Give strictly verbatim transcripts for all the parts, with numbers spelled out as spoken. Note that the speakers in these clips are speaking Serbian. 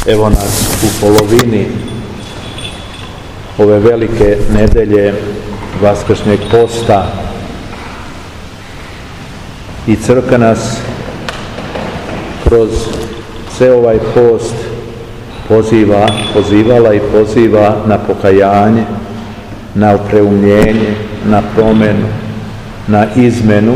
Evo nas u polovini ove velike nedelje Vaskršnjeg posta i crkva nas kroz ceo ovaj post poziva, pozivala i poziva na pokajanje, na preumljenje, na promjenu, na izmenu.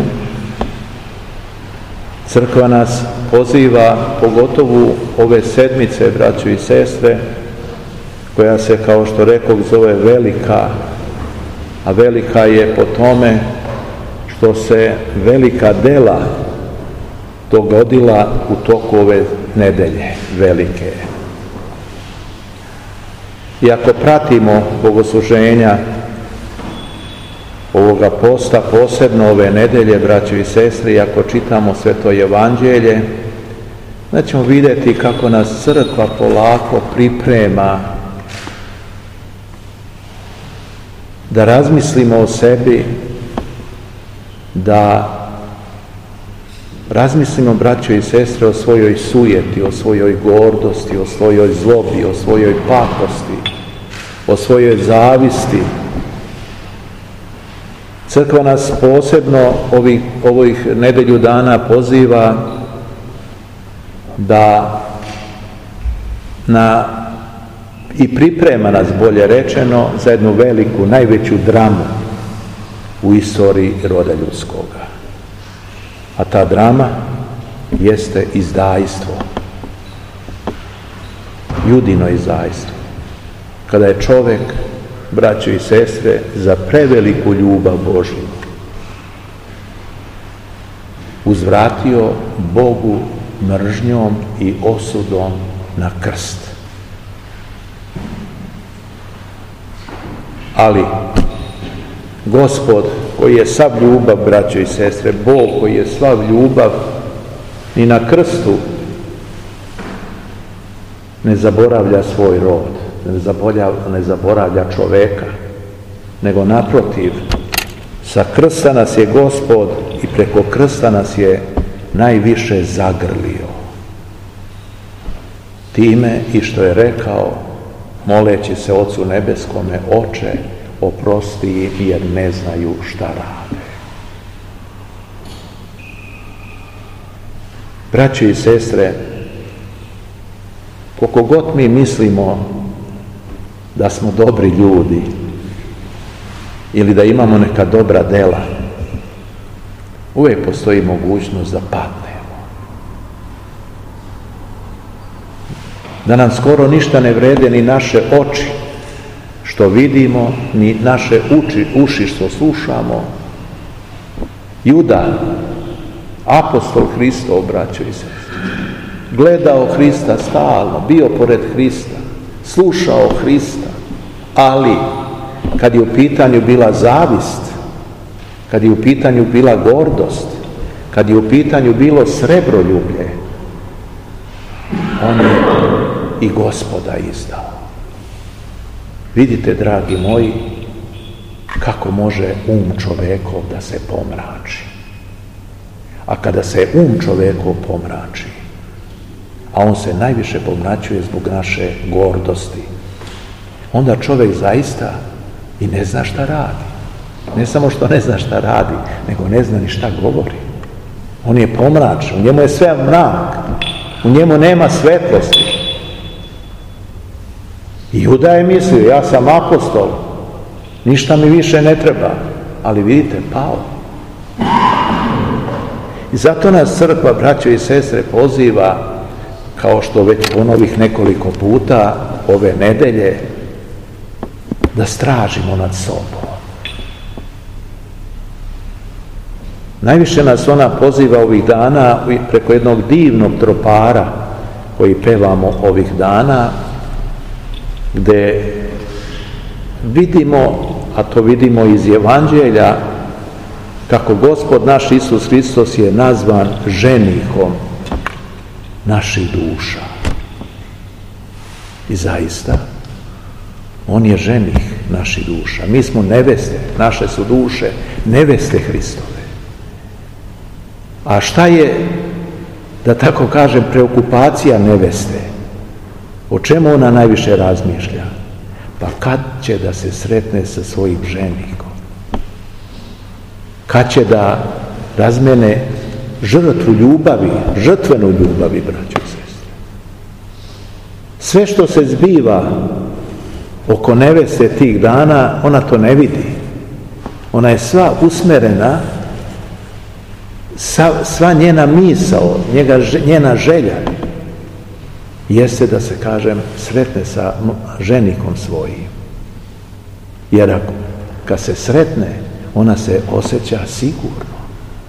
Crkva nas poziva, pogotovo ove sedmice, braćo i sestre, koja se, kao što rekao, zove velika, a velika je po tome što se velika dela dogodila u toku ove nedelje velike. I ako pratimo bogosluženja ovoga posta, posebno ove nedelje, braćo i sestre, i ako čitamo Sveto Evanđelje, da ćemo vidjeti kako nas crkva polako priprema da razmislimo o sebi, da razmislimo, braćo i sestre, o svojoj sujeti, o svojoj gordosti, o svojoj zlobi, o svojoj patosti, o svojoj zavisti. Crkva nas posebno ovih, ovih nedelju dana poziva da na, i priprema nas, bolje rečeno, za jednu veliku, najveću dramu u istoriji roda ljudskoga. A ta drama jeste izdajstvo. Judino izdajstvo. Kada je čovjek, braćo i sestre, za preveliku ljubav Božju uzvratio Bogu mržnjom i osudom na krst. Ali Gospod, koji je sav ljubav, braćo i sestre, Bog koji je sav ljubav, ni na krstu ne zaboravlja svoj rod, ne zaboravlja, ne zaboravlja čoveka, nego naprotiv, sa krsta nas je Gospod i preko krsta nas je najviše zagrlio. Time i što je rekao, moleći se Ocu nebeskome, Oče, oprosti im jer ne znaju šta rade. Braćo i sestre, koliko god mi mislimo da smo dobri ljudi ili da imamo neka dobra dela, uvijek postoji mogućnost da padnemo. Da nam skoro ništa ne vrede ni naše oči što vidimo, ni naše uči, uši što slušamo. Juda, apostol Hristov, braćo i sestre, gledao Hrista stalno, bio pored Hrista, slušao Hrista, ali kad je u pitanju bila zavist, kad je u pitanju bila gordost, kad je u pitanju bilo srebroljublje, on je i Gospoda izdao. Vidite, dragi moji, kako može um čovekov da se pomrači. A kada se um čovekov pomrači, a on se najviše pomračuje zbog naše gordosti, onda čovjek zaista i ne zna šta radi. Ne samo što ne zna šta radi, nego ne zna ni šta govori. On je pomračen, u njemu je sve mrak, u njemu nema svetlosti. I Juda je mislio, ja sam apostol, ništa mi više ne treba, ali vidite, pao. I zato nas crkva, braćo i sestre, poziva, kao što već ponovih nekoliko puta ove nedelje, da stražimo nad sobom. Najviše nas ona poziva ovih dana preko jednog divnog tropara koji pevamo ovih dana, gdje vidimo, a to vidimo iz Evanđelja, kako Gospod naš Isus Hristos je nazvan ženihom naših duša. I zaista, on je ženih naših duša. Mi smo neveste, naše su duše neveste Hristove. A šta je, da tako kažem, preokupacija neveste? O čemu ona najviše razmišlja? Pa kad će da se sretne sa svojim ženikom? Kad će da razmene žrtvu ljubavi, žrtvenu ljubavi, braćo i sestre? Sve što se zbiva oko neveste tih dana, ona to ne vidi. Ona je sva usmerena, sva, sva njena misao, njega, njena želja jeste da se, kažem, sretne sa ženikom svojim. Jer ako, kad se sretne, ona se osjeća sigurno,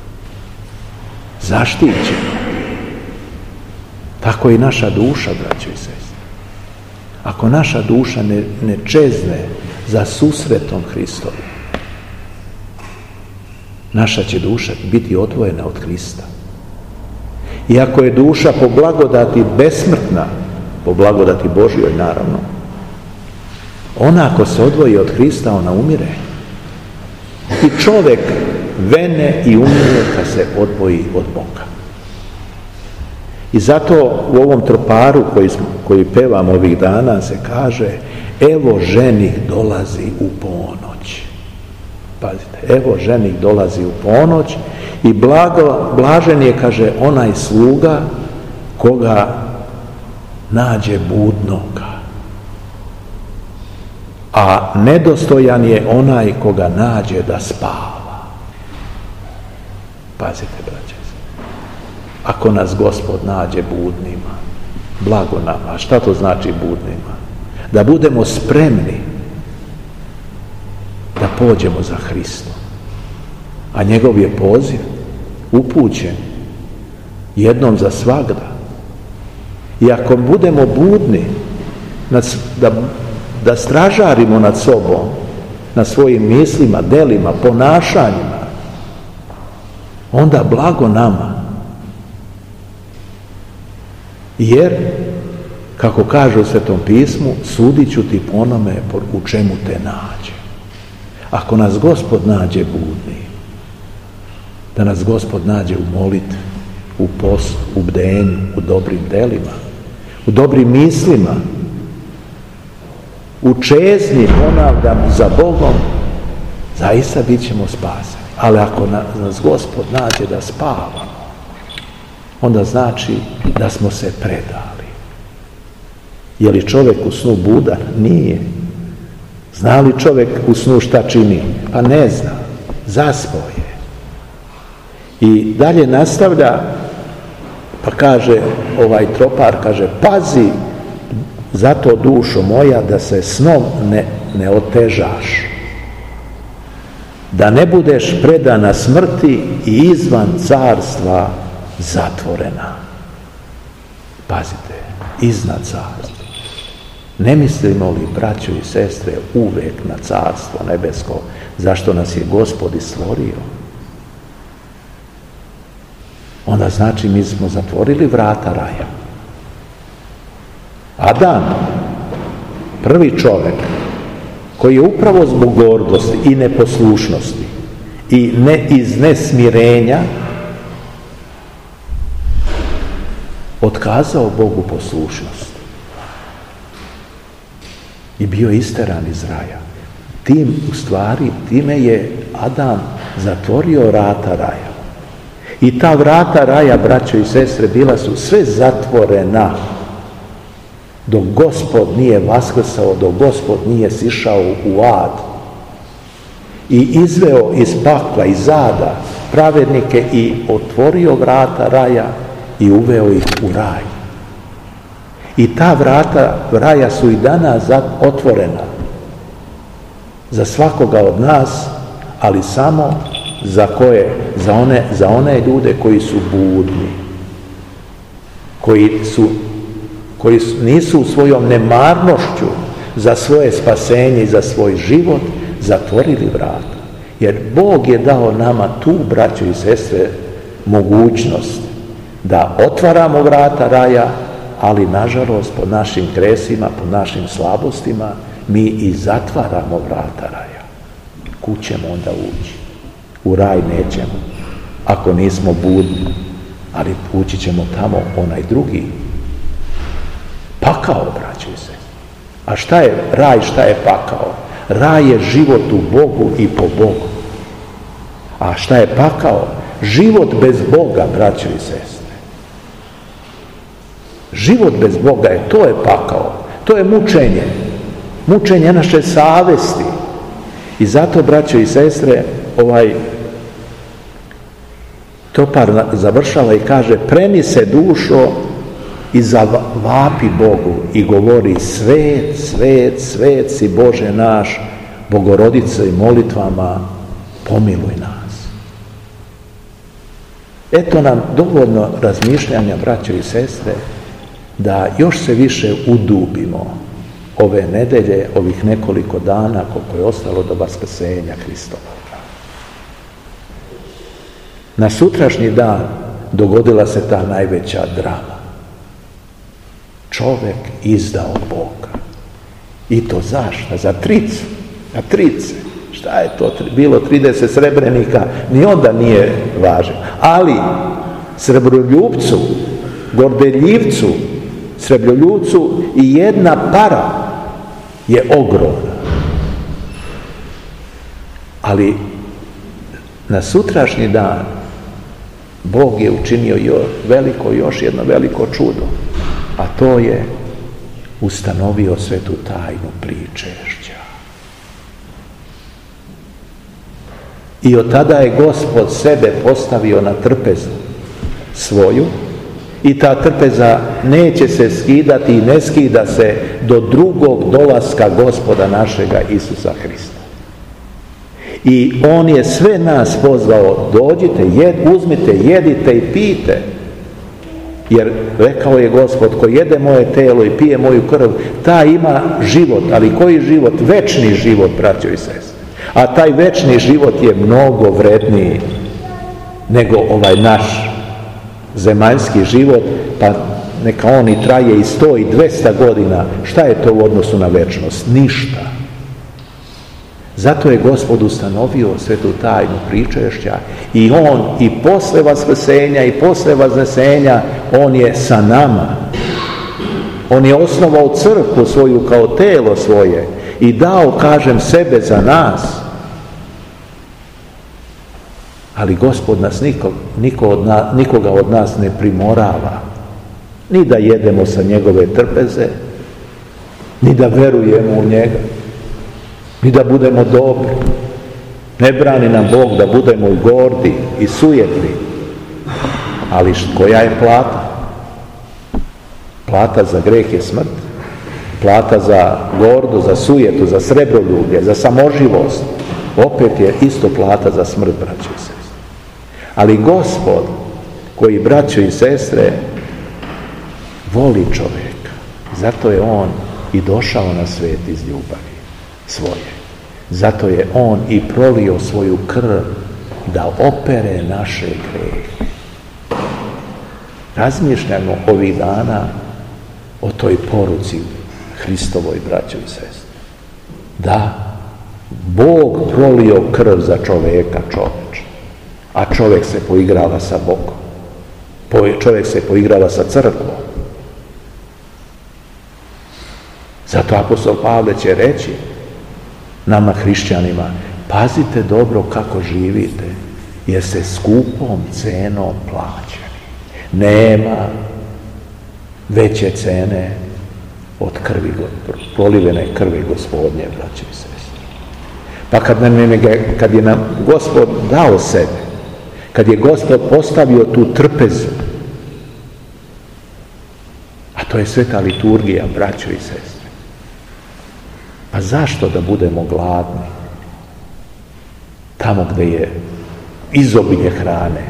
zaštićeno. Tako i naša duša, braćo i sestre. Ako naša duša ne, ne čezne za susretom Hristovim, naša će duša biti odvojena od Hrista. I ako je duša po blagodati besmrtna, po blagodati Božjoj naravno, ona ako se odvoji od Hrista, ona umire. I čovjek vene i umire kad se odvoji od Boga. I zato u ovom troparu koji, koji pevam ovih dana se kaže: evo ženih dolazi u ponoć. Pazite, evo ženih dolazi u ponoć i blago, blažen je, kaže, onaj sluga koga nađe budnoga. A nedostojan je onaj koga nađe da spava. Pazite, braće. Ako nas Gospod nađe budnima, blago nama. A šta to znači budnima? Da budemo spremni da pođemo za Hristom. A njegov je poziv upućen jednom za svagda. I ako budemo budni da, da stražarimo nad sobom, nad svojim mislima, delima, ponašanjima, onda blago nama. Jer, kako kaže u Svetom pismu, sudit ću ti po onome u čemu te nađe. Ako nas Gospod nađe budni, da nas Gospod nađe u molitvi, u postu, u bdenju, u dobrim delima, u dobrim mislima, u čezni, ponavljam, za Bogom, zaista bit ćemo spaseni. Ali ako nas Gospod nađe da spavamo, onda znači da smo se predali. Je li čovjek u snu budan? Nije. Zna li čovjek u snu šta čini? Pa ne zna. Zaspao je. I dalje nastavlja, pa kaže ovaj tropar, kaže: pazi zato, dušo moja, da se snom ne, ne otežaš, da ne budeš predana smrti i izvan carstva zatvorena. Pazite, iznad carstva. Ne mislimo li, braćo i sestre, uvek na carstvo nebesko, zašto nas je Gospod i stvorio? Onda znači mi smo zatvorili vrata raja. Adam, prvi čovjek, koji je upravo zbog gordosti i neposlušnosti i ne iz nesmirenja otkazao Bogu poslušnost i bio isteran iz raja. Tim, u stvari, time je Adam zatvorio vrata raja. I ta vrata raja, braćo i sestre, bila su sve zatvorena dok Gospod nije vaskrsao, dok Gospod nije sišao u ad i izveo iz pakla, iz ada pravednike i otvorio vrata raja i uveo ih u raj. I ta vrata raja su i danas otvorena za svakoga od nas, ali samo za koje? Za one, za one ljude koji su budni, koji su, koji su, nisu svojom nemarnošću za svoje spasenje i za svoj život zatvorili vrata. Jer Bog je dao nama tu, braćo i sestre, mogućnost da otvaramo vrata raja, ali nažalost po našim kresima, po našim slabostima mi i zatvaramo vrata raja. Kud ćemo onda ući? U raj nećemo, ako nismo budni, ali ući ćemo tamo onaj drugi. pakao, braćo i sestre. A šta je raj, šta je pakao? Raj je život u Bogu i po Bogu. A šta je pakao? Život bez Boga, braćo i sestre. Život bez Boga je, to je pakao. To je mučenje. Mučenje naše savesti. I zato, braćo i sestre, ovaj Topar završava i kaže: preni se dušo i zavapi Bogu i govori: svet, svet, svet si Bože naš, Bogorodice i molitvama pomiluj nas. Eto nam dovoljno razmišljanja, braćo i sestre, da još se više udubimo ove nedelje, ovih nekoliko dana koliko je ostalo do vaskrsenja Hristova. Na sutrašnji dan dogodila se ta najveća drama. Čovjek izdao Boga. I to zašto? Za tricu. Za trice. Šta je to? Bilo trideset srebrenika, ni onda nije važno. Ali srebroljupcu, gordeljivcu, srebroljupcu i jedna para je ogromna. Ali na sutrašnji dan Bog je učinio još veliko, još jedno veliko čudo, a to je ustanovio svetu tajnu pričešća. I od tada je Gospod sebe postavio na trpezu svoju i ta trpeza neće se skidati i ne skida se do drugog dolaska Gospoda našega Isusa Hrista. I on je sve nas pozvao: dođite, jed, uzmite, jedite i pijte. Jer rekao je Gospod: ko jede moje telo i pije moju krv, taj ima život. Ali koji život? Večni život, braćo i sestre. A taj večni život je mnogo vredniji nego ovaj naš zemaljski život, pa neka on i traje i sto i dvesta godina. Šta je to u odnosu na večnost? Ništa. Zato je Gospod ustanovio svetu tajnu pričešća i on i posle vaskrsenja i posle vaznesenja on je sa nama. On je osnovao crkvu svoju kao telo svoje i dao, kažem, sebe za nas. Ali Gospod nas niko, niko od na, nikoga od nas ne primorava ni da jedemo sa njegove trpeze, ni da verujemo u njega, ni da budemo dobri. Ne brani nam Bog da budemo i gordi i sujetni. Ali koja je plata? Plata za greh je smrt. Plata za gordu, za sujetu, za srebroljublje, za samoživost, opet je isto plata za smrt, braćo i sestre. Ali Gospod, koji, braćo i sestre, voli čovjeka, zato je on i došao na svijet iz ljubavi svoje. Zato je on i prolio svoju krv da opere naše grehe. Razmišljamo ovih dana o toj poruci Hristovoj, braćo i sestre. Da, Bog prolio krv za čovjeka, čovječ, a čovjek se poigrava sa Bogom. Čovjek se poigrava sa crkvom. Zato apostol Pavle će reći nama hrišćanima: pazite dobro kako živite, jer se skupom cenom plaćeni. Nema veće cene od krvi, prolivene krvi Gospodnje, braće i sestre. Pa kad, nam je, kad je nam Gospod dao sebe, kad je Gospod postavio tu trpezu, a to je sveta liturgija, braćo i sestre, pa zašto da budemo gladni tamo gdje je izobilje hrane?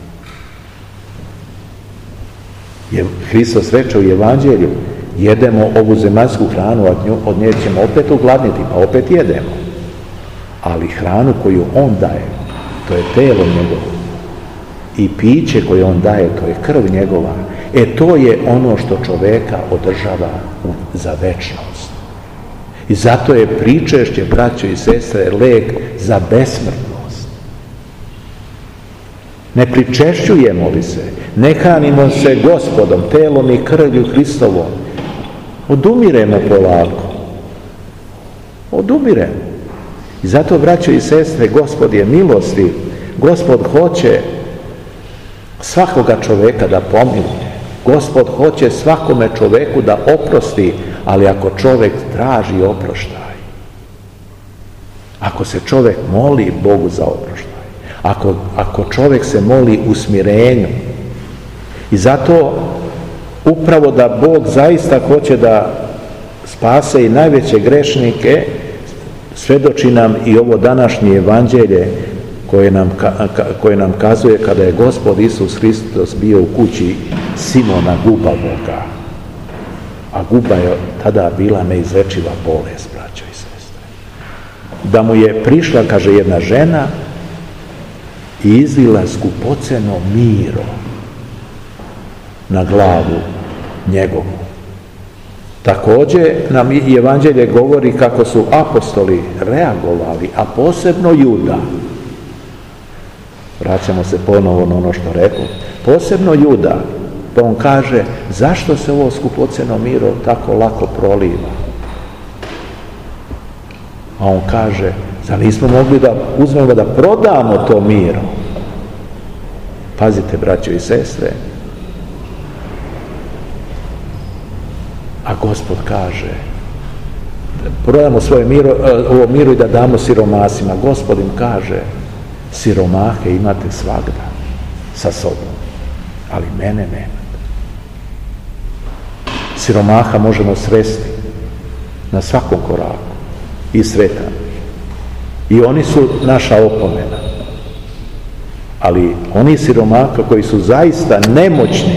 Jer Hristos reče u Evanđelju: jedemo ovu zemaljsku hranu, a od nje ćemo opet ugladniti, pa opet jedemo. Ali hranu koju on daje, to je telo njegovo, i piće koje on daje, to je krv njegova. E to je ono što čoveka održava za večnost. I zato je pričešće, braćo i sestre, lek za besmrtnost. Ne pričešćujemo li se, ne hranimo se Gospodom, telom i krvlju Hristovom, Odumiremo polako. Odumiremo. I zato, braćo i sestre, Gospod je milostiv. Gospod hoće svakoga čoveka da pomiluje. Gospod hoće svakome čoveku da oprosti, ali ako čovek traži oproštaj, ako se čovek moli Bogu za oproštaj, ako, ako čovek se moli u smirenju. I zato upravo da Bog zaista hoće da spase i najveće grešnike, svedoči nam i ovo današnje evanđelje koje nam, koje nam kazuje kada je Gospod Isus Hristos bio u kući Simona Gubavoga. A guba je tada bila neizlečiva bolest, braćo i sestre. Da mu je prišla, kaže, jedna žena i izlila skupoceno miro na glavu njegovu. Također nam i evanđelje govori kako su apostoli reagovali, a posebno Juda. Vraćamo se ponovo na ono što rekao. Posebno Juda, pa on kaže, zašto se ovo skupoceno miro tako lako proliva? A on kaže, zar nismo mogli da uzmemo da prodamo to miro? Pazite, braćo i sestre, a Gospod kaže, prodamo svoje miro, ovo miro i da damo siromasima. Gospod im kaže, siromahe imate svagda sa sobom, ali mene nemate. Siromaha možemo sresti na svakom koraku i sretamo. I oni su naša opomena. Ali oni siromaha koji su zaista nemoćni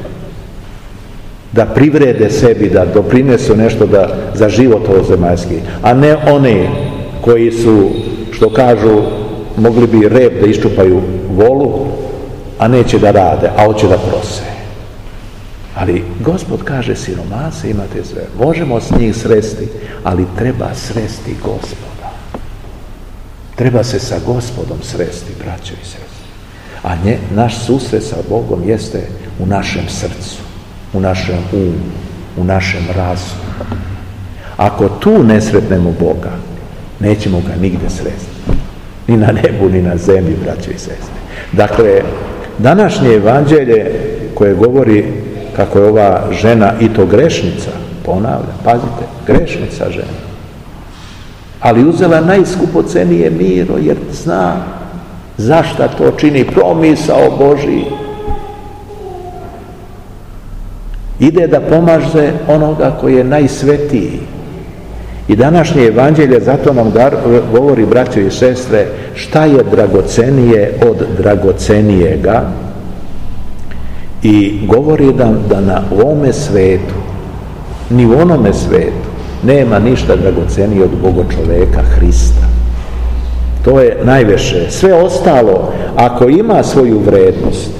da privrede sebi, da doprinesu nešto da, za život ovozemaljski, a ne oni koji su, što kažu, mogli bi rep da iščupaju volu, a neće da rade, a hoće da prose. Ali Gospod kaže, siromase imate sve. Možemo s njih sresti, ali treba sresti Gospoda. Treba se sa Gospodom sresti, braćo i sestre. A nje, naš susret sa Bogom jeste u našem srcu, u našem umu, u našem razumu. Ako tu ne sretnemo Boga, nećemo ga nigde sresti. Ni na nebu, ni na zemlji, braćo i sestre. Dakle, današnje evanđelje koje govori kako je ova žena i to grešnica, ponavljam, pazite, grešnica žena, ali uzela najskupocenije miro jer zna zašta to čini, promisao Božji. Ide da pomaže onoga koji je najsvetiji. I današnje evanđelje zato nam govori, braćo i sestre, šta je dragocenije od dragocenijega, i govori nam da na ovome svetu, ni u onome svetu, nema ništa dragocenije od Bogočoveka Hrista. To je najviše. Sve ostalo, ako ima svoju vrednost,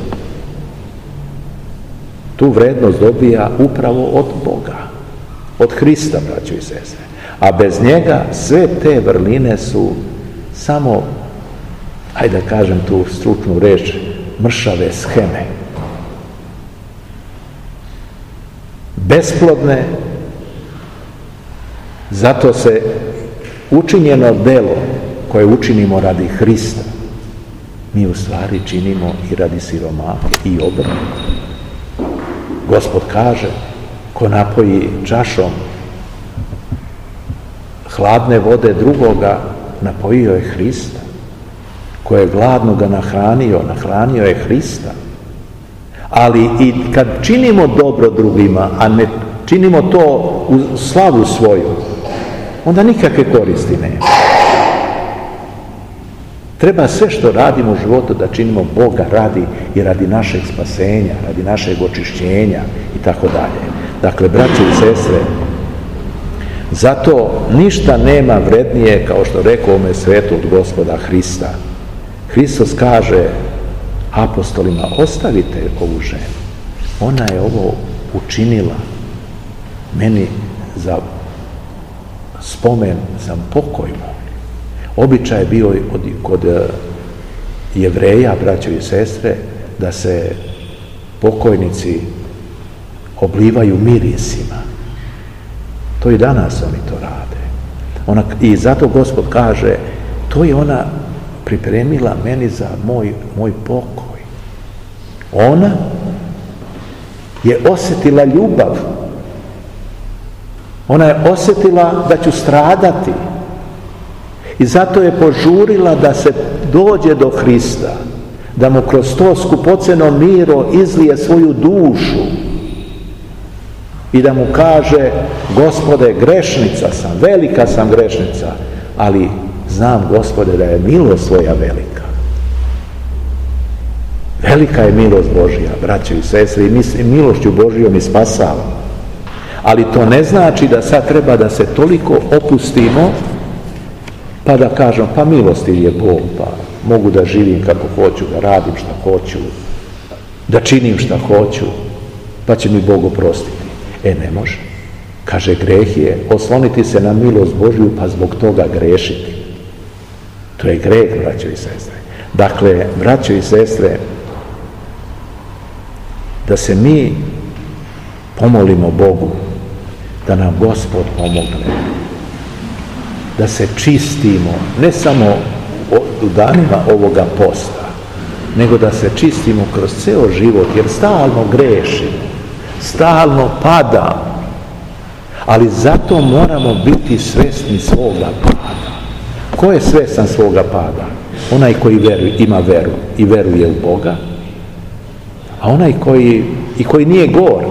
tu vrednost dobija upravo od Boga, od Hrista, braćo i sestre. A bez njega sve te vrline su samo, hajde da kažem tu stručnu reč, mršave sheme. Besplodne, zato se učinjeno delo koje učinimo radi Hrista, mi u stvari činimo i radi siromaha i obrnuto. Gospod kaže, ko napoji čašom hladne vode drugoga, napojio je Hrista. Ko je gladno ga nahranio, nahranio je Hrista. Ali i kad činimo dobro drugima, a ne činimo to u slavu svoju, onda nikakve koristi nema. Treba sve što radimo u životu da činimo Boga radi i radi našeg spasenja, radi našeg očišćenja i tako dalje. Dakle, braće i sestre, zato ništa nema vrednije, kao što rekao ovome svetu, od Gospoda Hrista. Hristos kaže apostolima, ostavite ovu ženu. Ona je ovo učinila meni za spomen, za pokoj moj. Običaj je bio kod Jevreja, braćo i sestre, da se pokojnici oblivaju mirisima. To i danas oni to rade. Ona, i zato Gospod kaže, to je ona pripremila meni za moj, moj pokoj. Ona je osjetila ljubav. Ona je osjetila da ću stradati. I zato je požurila da se dođe do Hrista, da mu kroz to skupoceno miro izlije svoju dušu i da mu kaže, Gospode, grešnica sam, velika sam grešnica, ali znam, Gospode, da je milost svoja velika. Velika je milost Božja, braćo i sestre, i milošću Božjom mi spasava. Ali to ne znači da sad treba da se toliko opustimo pa da kažem, pa milostiv je Bog, pa mogu da živim kako hoću, da radim šta hoću, da činim šta hoću, pa će mi Bog oprostiti. E, ne može. Kaže, greh je osloniti se na milost Božju pa zbog toga grešiti. To je greh, braćo i sestre. Dakle, braćo i sestre, da se mi pomolimo Bogu, da nam Gospod pomogne, da se čistimo, ne samo u danima ovoga posta, nego da se čistimo kroz ceo život, jer stalno grešimo, stalno padamo, ali zato moramo biti svesni svoga pada. Ko je svestan svoga pada? Onaj koji veruje, ima veru i veruje u Boga, a onaj koji, i koji nije gor.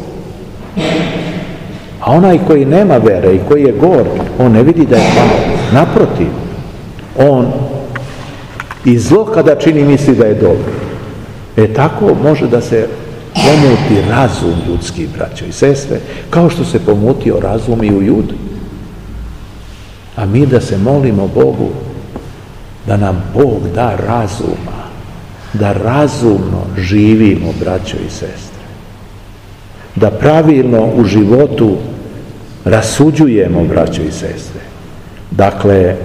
A onaj koji nema vere i koji je gor, on ne vidi da je pao. Naprotiv, on i zlo kada čini misli da je dobro. E tako može da se pomuti razum ljudski, braćo i sestre, kao što se pomutio razum i u Judu. A mi da se molimo Bogu da nam Bog da razuma, da razumno živimo, braćo i sestre, da pravilno u životu rasuđujemo, braćo i sestre. Dakle,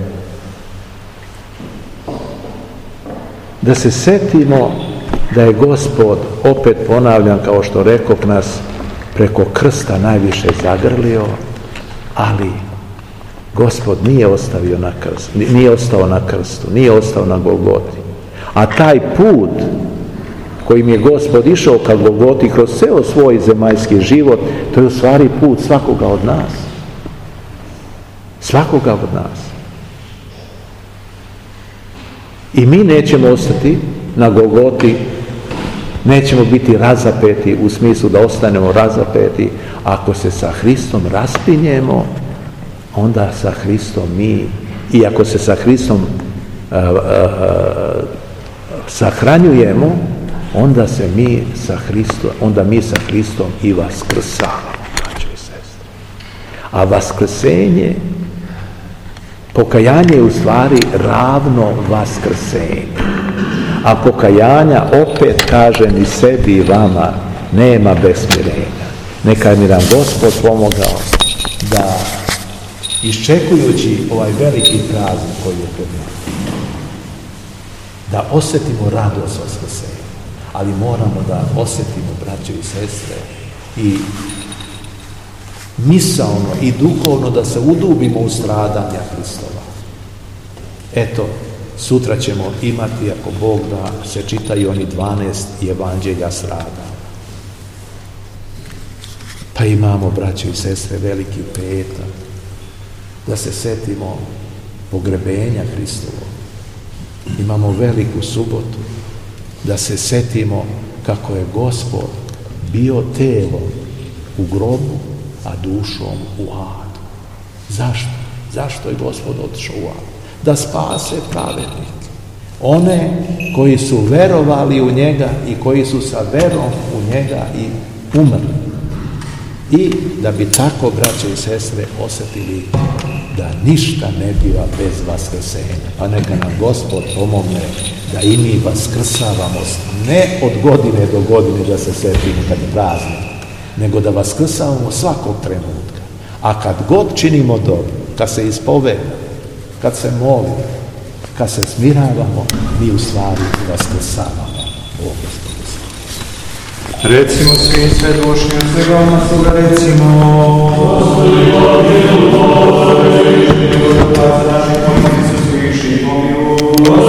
da se setimo da je Gospod, opet ponavljam, kao što rekoh, nas preko krsta najviše zagrlio, ali Gospod nije ostavio na krst, nije ostao na krstu, nije ostao na Golgoti. A taj put kojim je Gospod išao ka Golgoti kroz ceo svoj zemaljski život, to je u stvari put svakoga od nas. Svakoga od nas. I mi nećemo ostati na Golgoti, nećemo biti razapeti u smislu da ostanemo razapeti. Ako se sa Hristom raspinjemo, onda sa Hristom mi, i ako se sa Hristom uh, uh, sahranjujemo, onda se mi sa Hristom, onda mi sa Hristom i vaskrsavamo, braćo i sestre. A vaskrsenje, pokajanje je u stvari ravno vaskrsenju. A pokajanja, opet kažem i sebi i vama, nema bez smirenja. Neka mi nam Gospod pomogao da, iščekujući ovaj veliki praznik koji je pred nama, da osjetimo radost vaskrsenja. Ali moramo da osjetimo, braćo i sestre, i misaono i duhovno da se udubimo u stradanja Hristova. Eto, sutra ćemo imati, ako Bog da, se čitaju oni dvanaest evanđelja stradanja. Pa imamo, braćo i sestre, veliki petak, da se setimo pogrebenja Hristovog. Imamo veliku subotu, da se setimo kako je Gospod bio telo u grobu, a dušom u adu. Zašto? Zašto je Gospod otišao u adu? Da spase pravednike. One koji su verovali u njega i koji su sa verom u njega i umrli. I da bi tako, braće i sestre, osjetili da ništa ne biva bez vaskrsenja. Pa neka nam Gospod pomogne da i mi vaskrsavamo, ne od godine do godine da se setimo kad je praznik, nego da vaskrsavamo svakog trenutka. A kad god činimo dobro, kad se ispoveda, kad se molimo, kad se smiravamo, mi u stvari vaskrsavamo. O Gospodu. Recimo svim svedošnjim svegama svoga, recimo Gospodi,